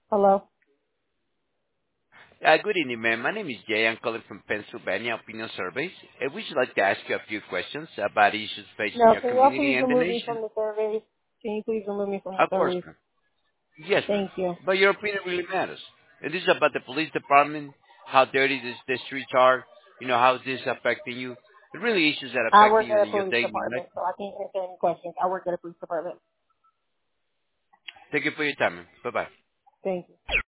Hello? Good evening, ma'am. My name is Jay. I'm calling from Pennsylvania Opinion Surveys. We should like to ask you a few questions about issues facing No, your can y'all community please and the remove me nation. from the surveys? Can you please remove me from the Of course, surveys? ma'am. Yes, ma'am. Thank you. But your opinion really matters. And this is about the police department, how dirty the streets are, how this is affecting you. It really issues that I affect work you at a in your police daily life. department, so I can't answer any questions. I work at a police department. Thank you for your time, ma'am. Bye-bye. Thank you.